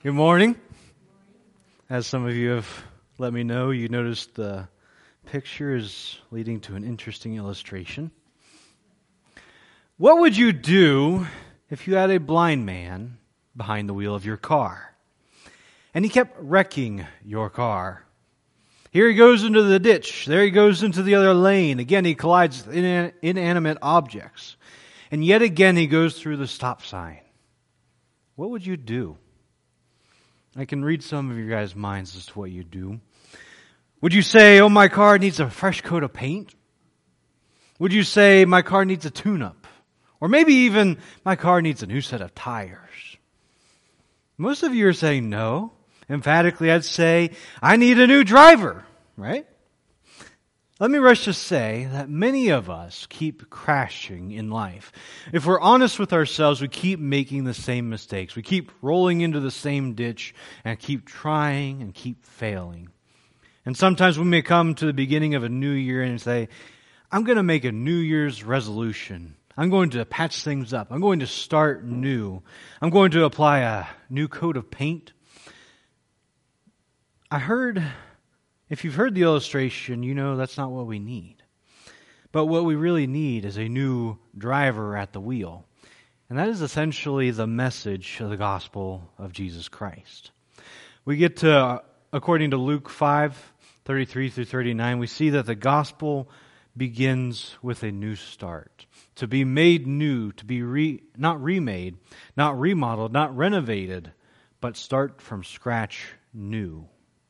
Good morning. As some of you have let me know, you noticed the picture is leading to an interesting illustration. What would you do if you had a blind man behind the wheel of your car and he kept wrecking your car? Here he goes into the ditch. There he goes into the other lane. Again, he collides with inanimate objects. And yet again, he goes through the stop sign. What would you do? I can read some of your guys' minds as to what you do. Would you say, oh, my car needs a fresh coat of paint? Would you say, my car needs a tune-up? Or maybe even, my car needs a new set of tires? Most of you are saying no. Emphatically, I'd say, I need a new driver, right? Let me rush to say that many of us keep crashing in life. If we're honest with ourselves, we keep making the same mistakes. We keep rolling into the same ditch and keep trying and keep failing. And sometimes we may come to the beginning of a new year and say, I'm going to make a New Year's resolution. I'm going to patch things up. I'm going to start new. I'm going to apply a new coat of paint. If you've heard the illustration, you know that's not what we need. But what we really need is a new driver at the wheel. And that is essentially the message of the gospel of Jesus Christ. We get to, according to Luke 5:33 through 39, we see that the gospel begins with a new start. To be made new, to be not remade, not remodeled, not renovated, but start from scratch new.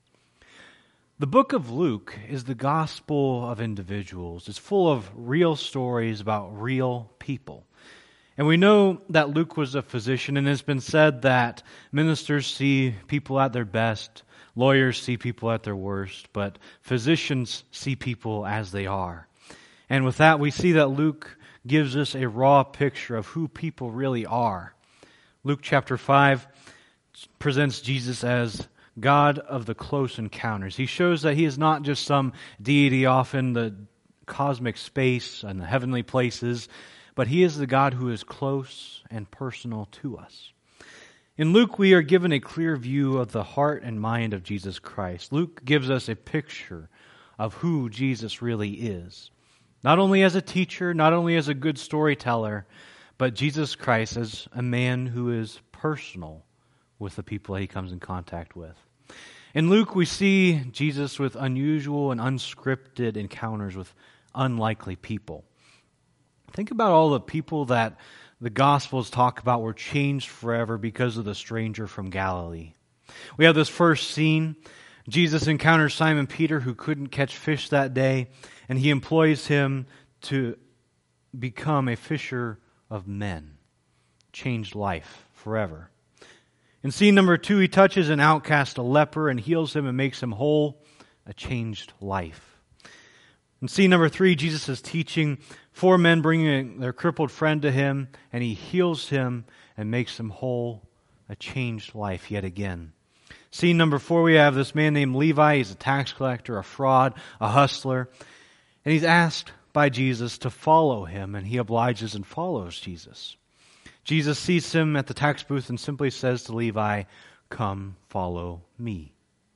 The book of Luke is the gospel of individuals. It's full of real stories about real people. And we know that Luke was a physician, and it's been said that ministers see people at their best, lawyers see people at their worst, but physicians see people as they are. And with that, we see that Luke gives us a raw picture of who people really are. Luke chapter 5 presents Jesus as God of the close encounters. He shows that He is not just some deity off in the cosmic space and the heavenly places, but He is the God who is close and personal to us. In Luke, we are given a clear view of the heart and mind of Jesus Christ. Luke gives us a picture of who Jesus really is. Not only as a teacher, not only as a good storyteller, but Jesus Christ as a man who is personal with the people that He comes in contact with. In Luke, we see Jesus with unusual and unscripted encounters with unlikely people. Think about all the people that the Gospels talk about were changed forever because of the stranger from Galilee. We have this first scene. Jesus encounters Simon Peter, who couldn't catch fish that day, and He employs him to become a fisher of men. Changed life forever. In scene number 2, He touches an outcast, a leper, and heals him and makes him whole, a changed life. In scene number 3, Jesus is teaching 4 men bringing their crippled friend to Him, and He heals him and makes him whole, a changed life yet again. Scene number 4, we have this man named Levi. He's a tax collector, a fraud, a hustler, and he's asked by Jesus to follow Him, and he obliges and follows Jesus. Jesus sees him at the tax booth and simply says to Levi, "Come, follow me."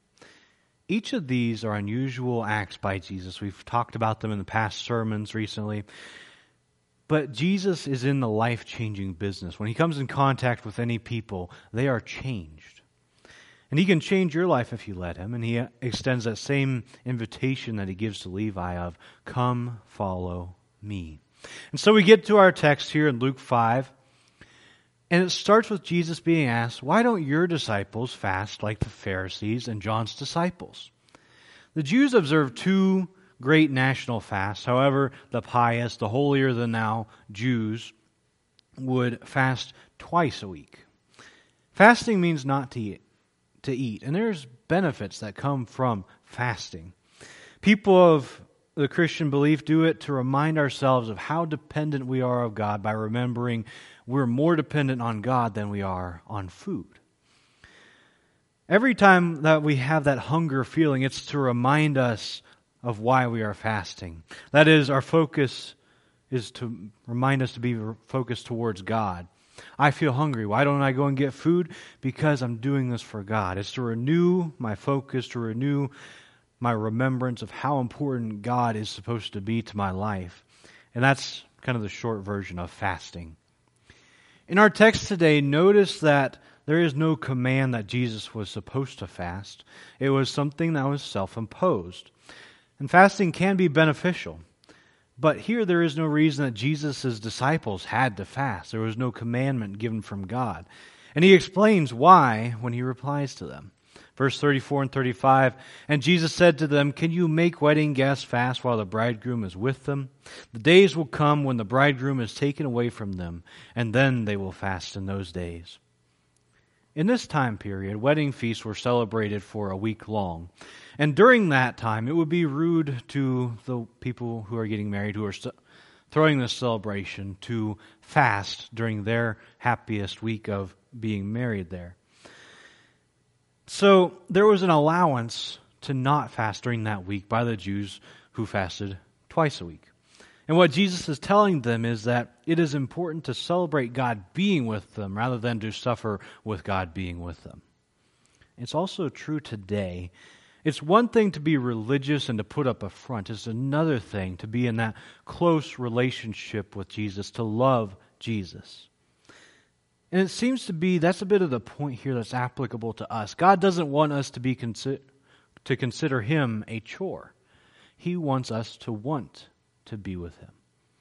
Each of these are unusual acts by Jesus. We've talked about them in the past sermons recently. But Jesus is in the life-changing business. When He comes in contact with any people, they are changed. And He can change your life if you let Him. And He extends that same invitation that He gives to Levi of, "Come, follow me." And so we get to our text here in Luke 5. And it starts with Jesus being asked, why don't your disciples fast like the Pharisees and John's disciples? The Jews observed 2 great national fasts. However, the pious, the holier-than-thou Jews would fast twice a week. Fasting means not to eat. And there's benefits that come from fasting. People of the Christian belief do it to remind ourselves of how dependent we are of God by remembering we're more dependent on God than we are on food. Every time that we have that hunger feeling, it's to remind us of why we are fasting. That is, our focus is to remind us to be focused towards God. I feel hungry. Why don't I go and get food? Because I'm doing this for God. It's to renew my focus, to renew my remembrance of how important God is supposed to be to my life. And that's kind of the short version of fasting. In our text today, notice that there is no command that Jesus was supposed to fast. It was something that was self-imposed. And fasting can be beneficial. But here there is no reason that Jesus' disciples had to fast. There was no commandment given from God. And he explains why when he replies to them. Verse 34 and 35, "And Jesus said to them, 'Can you make wedding guests fast while the bridegroom is with them? The days will come when the bridegroom is taken away from them, and then they will fast in those days.'" In this time period, wedding feasts were celebrated for a week long. And during that time, it would be rude to the people who are getting married, who are throwing this celebration, to fast during their happiest week of being married there. So there was an allowance to not fast during that week by the Jews who fasted twice a week. And what Jesus is telling them is that it is important to celebrate God being with them rather than to suffer with God being with them. It's also true today. It's one thing to be religious and to put up a front. It's another thing to be in that close relationship with Jesus, to love Jesus. And it seems to be, that's a bit of the point here that's applicable to us. God doesn't want us to be to consider Him a chore. He wants us to want to be with Him.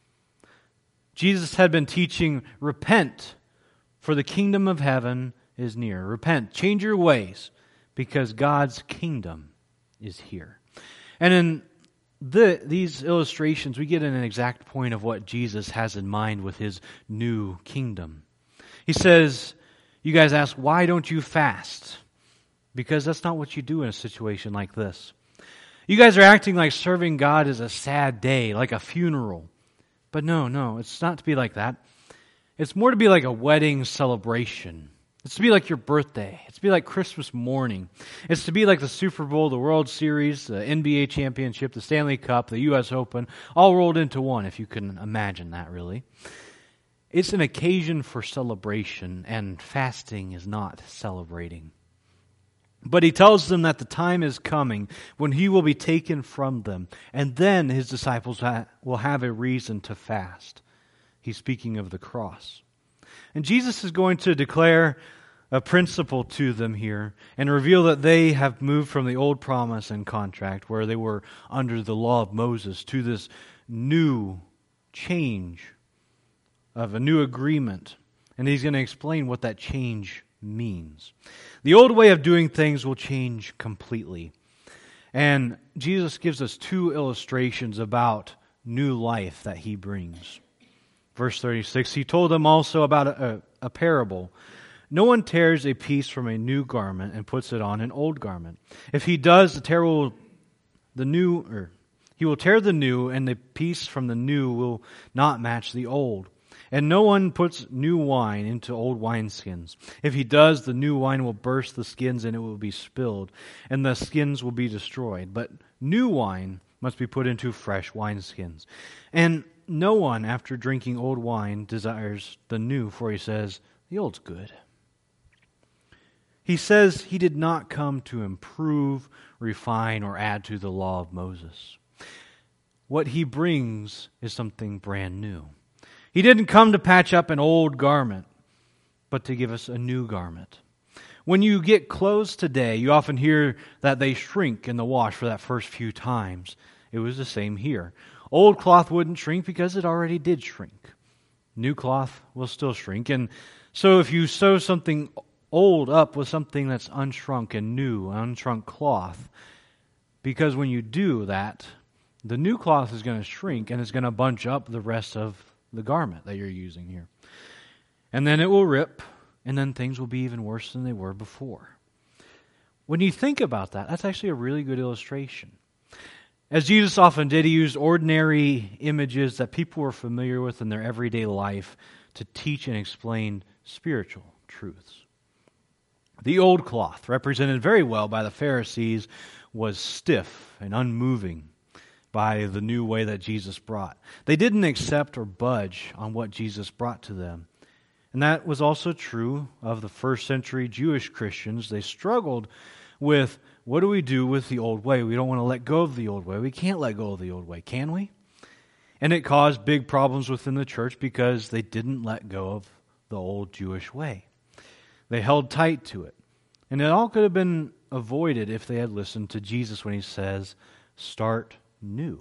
Jesus had been teaching, repent, for the kingdom of heaven is near. Repent, change your ways, because God's kingdom is here. And in these illustrations, we get an exact point of what Jesus has in mind with His new kingdom. He says, you guys ask, why don't you fast? Because that's not what you do in a situation like this. You guys are acting like serving God is a sad day, like a funeral. But no, it's not to be like that. It's more to be like a wedding celebration. It's to be like your birthday. It's to be like Christmas morning. It's to be like the Super Bowl, the World Series, the NBA Championship, the Stanley Cup, the U.S. Open, all rolled into one, if you can imagine that, really. It's an occasion for celebration, and fasting is not celebrating. But He tells them that the time is coming when He will be taken from them, and then His disciples will have a reason to fast. He's speaking of the cross. And Jesus is going to declare a principle to them here and reveal that they have moved from the old promise and contract where they were under the law of Moses to this new change of a new agreement. And He's going to explain what that change means. The old way of doing things will change completely. And Jesus gives us two illustrations about new life that He brings. Verse 36, He told them also about a parable. No one tears a piece from a new garment and puts it on an old garment. If he does, he will tear the new, and the piece from the new will not match the old. And no one puts new wine into old wineskins. If he does, the new wine will burst the skins, and it will be spilled, and the skins will be destroyed. But new wine must be put into fresh wineskins. And no one, after drinking old wine, desires the new, for he says, the old's good. He says He did not come to improve, refine, or add to the law of Moses. What He brings is something brand new. He didn't come to patch up an old garment, but to give us a new garment. When you get clothes today, you often hear that they shrink in the wash for that first few times. It was the same here. Old cloth wouldn't shrink because it already did shrink. New cloth will still shrink. And so if you sew something old up with something that's unshrunk and new, unshrunk cloth, because when you do that, the new cloth is going to shrink and it's going to bunch up the rest of the garment that you're using here. And then it will rip, and then things will be even worse than they were before. When you think about that, that's actually a really good illustration. As Jesus often did, He used ordinary images that people were familiar with in their everyday life to teach and explain spiritual truths. The old cloth, represented very well by the Pharisees, was stiff and unmoving by the new way that Jesus brought. They didn't accept or budge on what Jesus brought to them. And that was also true of the first century Jewish Christians. They struggled with, what do we do with the old way? We don't want to let go of the old way. We can't let go of the old way, can we? And it caused big problems within the church because they didn't let go of the old Jewish way. They held tight to it. And it all could have been avoided if they had listened to Jesus when he says, start new.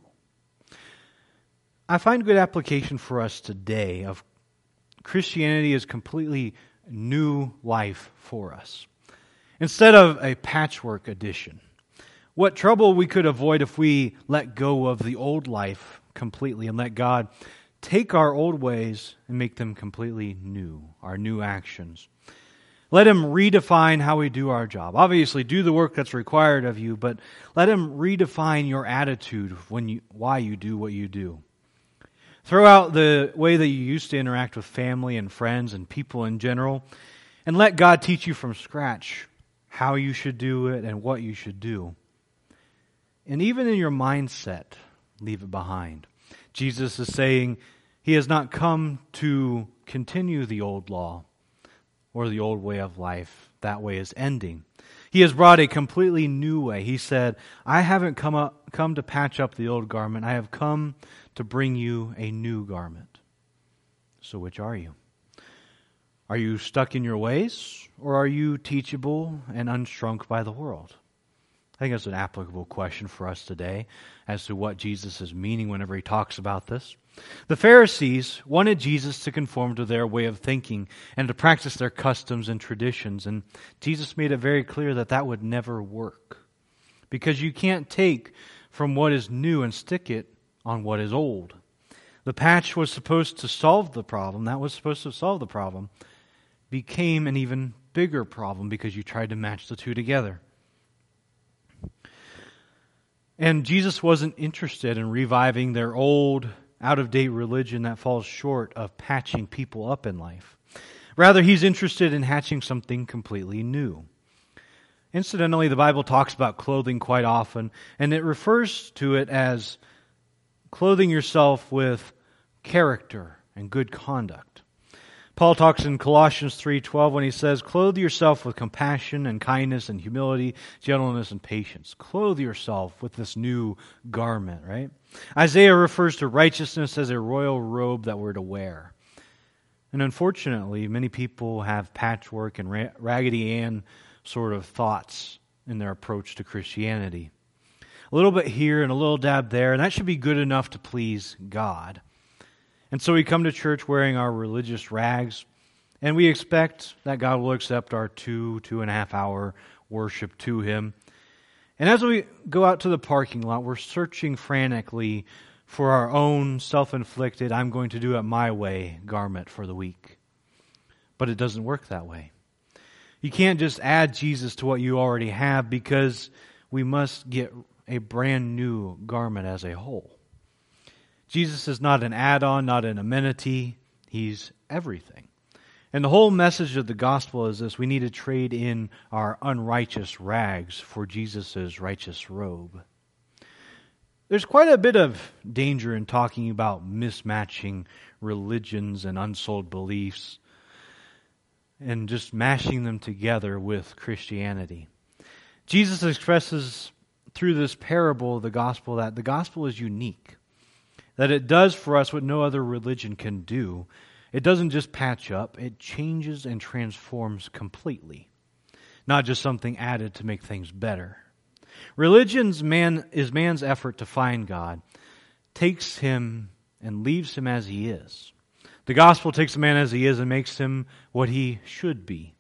I find good application for us today of Christianity is completely new life for us, instead of a patchwork edition. What trouble we could avoid if we let go of the old life completely and let God take our old ways and make them completely new, our new actions. Let Him redefine how we do our job. Obviously, do the work that's required of you, but let Him redefine your attitude why you do what you do. Throw out the way that you used to interact with family and friends and people in general, and let God teach you from scratch how you should do it and what you should do. And even in your mindset, leave it behind. Jesus is saying He has not come to continue the old law or the old way of life. That way is ending. He has brought a completely new way. He said, I haven't come to patch up the old garment. I have come to bring you a new garment. So which are you? Are you stuck in your ways, or are you teachable and unshrunk by the world? I think that's an applicable question for us today as to what Jesus is meaning whenever He talks about this. The Pharisees wanted Jesus to conform to their way of thinking and to practice their customs and traditions, and Jesus made it very clear that that would never work, because you can't take from what is new and stick it on what is old. The patch was supposed to solve the problem, became an even bigger problem because you tried to match the two together. And Jesus wasn't interested in reviving their old, out-of-date religion that falls short of patching people up in life. Rather, He's interested in hatching something completely new. Incidentally, the Bible talks about clothing quite often, and it refers to it as clothing yourself with character and good conduct. Paul talks in Colossians 3:12 when he says, clothe yourself with compassion and kindness and humility, gentleness and patience. Clothe yourself with this new garment, right? Isaiah refers to righteousness as a royal robe that we're to wear. And unfortunately, many people have patchwork and Raggedy Ann sort of thoughts in their approach to Christianity. A little bit here and a little dab there, and that should be good enough to please God. And so we come to church wearing our religious rags, and we expect that God will accept our 2.5 hour worship to Him. And as we go out to the parking lot, we're searching frantically for our own self-inflicted, I'm going to do it my way garment for the week. But it doesn't work that way. You can't just add Jesus to what you already have, because we must get a brand new garment as a whole. Jesus is not an add-on, not an amenity. He's everything. And the whole message of the gospel is this: we need to trade in our unrighteous rags for Jesus' righteous robe. There's quite a bit of danger in talking about mismatching religions and unsold beliefs and just mashing them together with Christianity. Jesus expresses through this parable of the gospel that the gospel is unique, that it does for us what no other religion can do. It doesn't just patch up, it changes and transforms completely. Not just something added to make things better. Religion is man's effort to find God, takes Him and leaves Him as He is. The gospel takes a man as he is and makes him what he should be.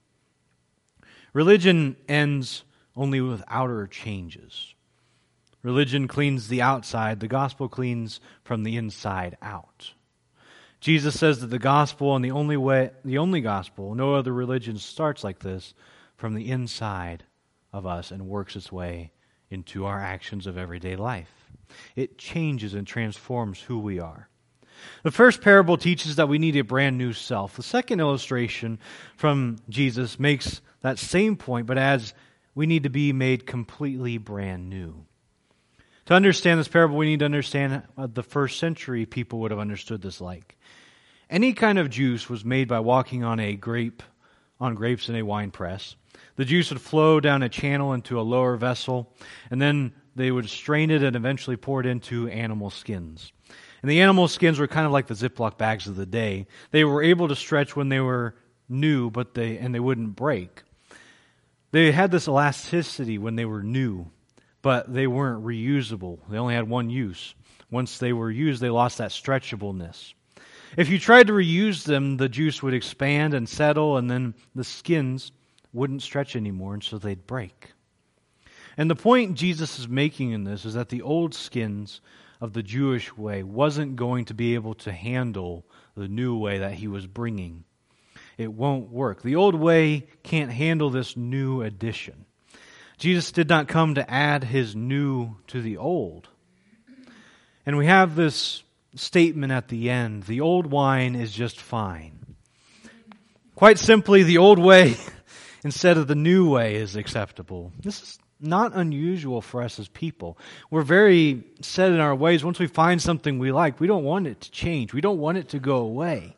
Religion ends only with outer changes. Religion cleans the outside. The gospel cleans from the inside out. Jesus says that the gospel and the only gospel, no other religion starts like this, from the inside of us and works its way into our actions of everyday life. It changes and transforms who we are. The first parable teaches that we need a brand new self. The second illustration from Jesus makes that same point, but adds we need to be made completely brand new. To understand this parable, we need to understand what the first century people would have understood this like. Any kind of juice was made by walking on grapes in a wine press. The juice would flow down a channel into a lower vessel, and then they would strain it and eventually pour it into animal skins. And the animal skins were kind of like the Ziploc bags of the day. They were able to stretch when they were new, and they wouldn't break. They had this elasticity when they were new, but they weren't reusable. They only had one use. Once they were used, they lost that stretchableness. If you tried to reuse them, the juice would expand and settle, and then the skins wouldn't stretch anymore, and so they'd break. And the point Jesus is making in this is that the old skins of the Jewish way wasn't going to be able to handle the new way that he was bringing. It won't work. The old way can't handle this new addition. Jesus did not come to add his new to the old. And we have this statement at the end, the old wine is just fine. Quite simply, the old way instead of the new way is acceptable. This is not unusual for us as people. We're very set in our ways. Once we find something we like, we don't want it to change. We don't want it to go away.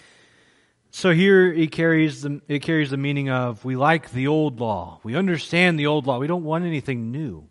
So here it carries the meaning of we like the old law. We understand the old law. We don't want anything new.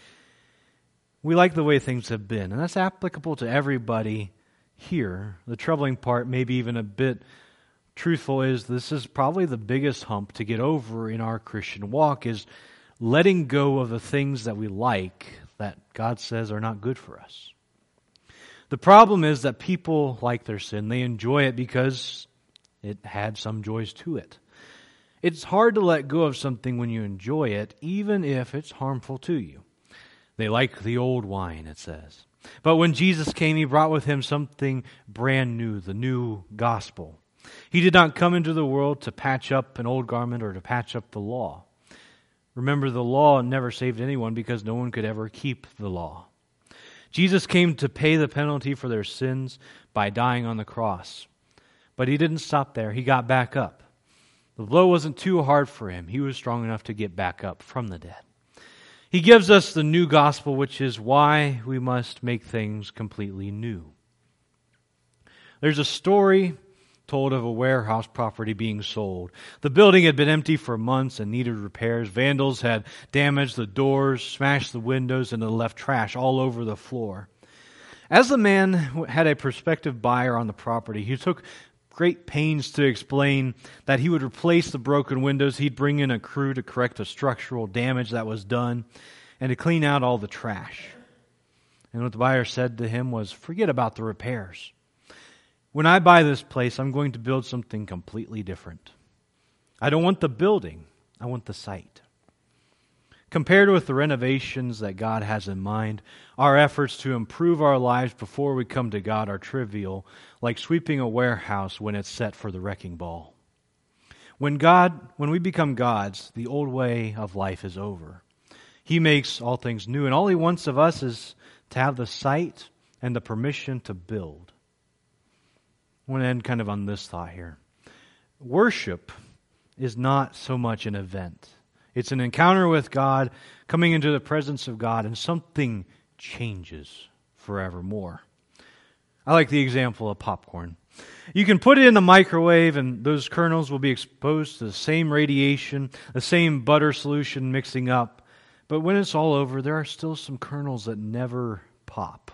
We like the way things have been. And that's applicable to everybody here. The troubling part, maybe even a bit truthful, is this is probably the biggest hump to get over in our Christian walk, is letting go of the things that we like that God says are not good for us. The problem is that people like their sin. They enjoy it because it had some joys to it. It's hard to let go of something when you enjoy it, even if it's harmful to you. They like the old wine, it says. But when Jesus came, he brought with him something brand new, the new gospel. He did not come into the world to patch up an old garment or to patch up the law. Remember, the law never saved anyone because no one could ever keep the law. Jesus came to pay the penalty for their sins by dying on the cross. But he didn't stop there. He got back up. The blow wasn't too hard for him. He was strong enough to get back up from the dead. He gives us the new gospel, which is why we must make things completely new. There's a story told of a warehouse property being sold. The building had been empty for months and needed repairs. Vandals had damaged the doors, smashed the windows, and had left trash all over the floor. As the man had a prospective buyer on the property, he took great pains to explain that he would replace the broken windows. He'd bring in a crew to correct the structural damage that was done and to clean out all the trash. And what the buyer said to him was, forget about the repairs. When I buy this place, I'm going to build something completely different. I don't want the building. I want the site. Compared with the renovations that God has in mind, our efforts to improve our lives before we come to God are trivial, like sweeping a warehouse when it's set for the wrecking ball. When we become God's, the old way of life is over. He makes all things new, and all He wants of us is to have the sight and the permission to build. I want to end kind of on this thought here. Worship is not so much an event. It's an encounter with God, coming into the presence of God, and something changes forevermore. I like the example of popcorn. You can put it in the microwave and those kernels will be exposed to the same radiation, the same butter solution mixing up. But when it's all over, there are still some kernels that never pop.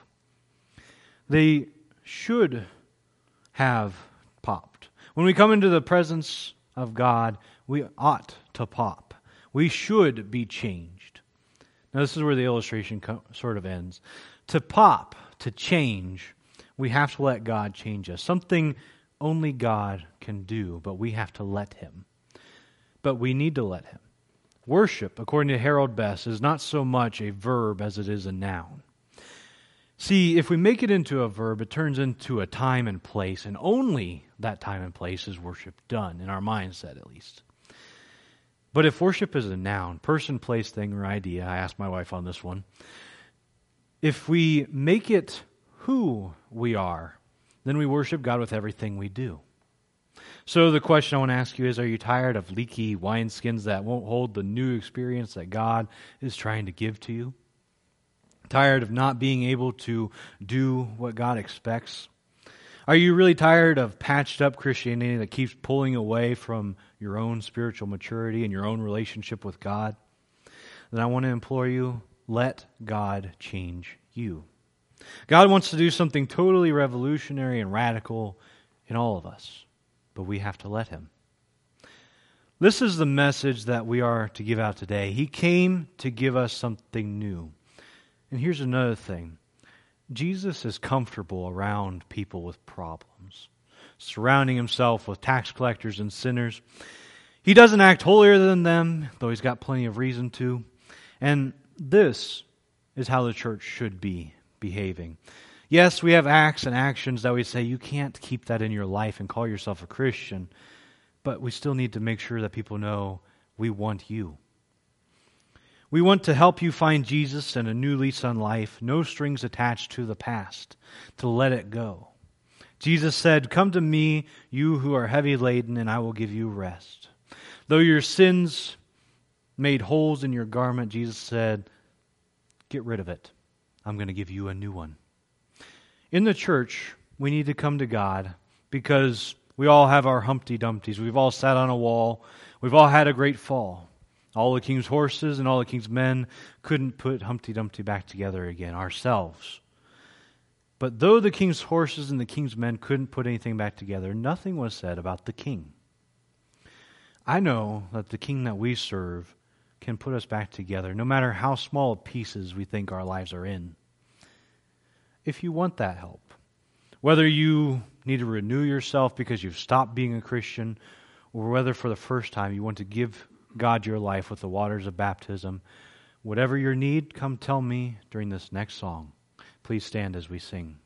They should have popped. When we come into the presence of God, we ought to pop. We should be changed. Now this is where the illustration sort of ends. To pop, to change, we have to let God change us. Something only God can do, but we have to let Him. But we need to let Him. Worship, according to Harold Best, is not so much a verb as it is a noun. See, if we make it into a verb, it turns into a time and place, and only that time and place is worship done, in our mindset at least. But if worship is a noun, person, place, thing, or idea, I asked my wife on this one, if we make it who we are, then we worship God with everything we do. So the question I want to ask you is, are you tired of leaky wineskins that won't hold the new experience that God is trying to give to you? Tired of not being able to do what God expects? Are you really tired of patched up Christianity that keeps pulling away from your own spiritual maturity and your own relationship with God? Then I want to implore you, let God change you. God wants to do something totally revolutionary and radical in all of us, but we have to let Him. This is the message that we are to give out today. He came to give us something new. And here's another thing. Jesus is comfortable around people with problems, surrounding Himself with tax collectors and sinners. He doesn't act holier than them, though He's got plenty of reason to. And this is how the church should be behaving. Yes, we have acts and actions that we say you can't keep that in your life and call yourself a Christian, but we still need to make sure that people know we want you. We want to help you find Jesus and a new lease on life, no strings attached to the past, to let it go. Jesus said, "Come to me, you who are heavy laden, and I will give you rest." Though your sins made holes in your garment, Jesus said, "Get rid of it. I'm going to give you a new one." In the church, we need to come to God because we all have our Humpty Dumpties. We've all sat on a wall. We've all had a great fall. All the king's horses and all the king's men couldn't put Humpty Dumpty back together again, ourselves. But though the king's horses and the king's men couldn't put anything back together, nothing was said about the king. I know that the king that we serve can put us back together, no matter how small pieces we think our lives are in. If you want that help, whether you need to renew yourself because you've stopped being a Christian, or whether for the first time you want to give God your life with the waters of baptism, whatever your need, come tell me during this next song. Please stand as we sing.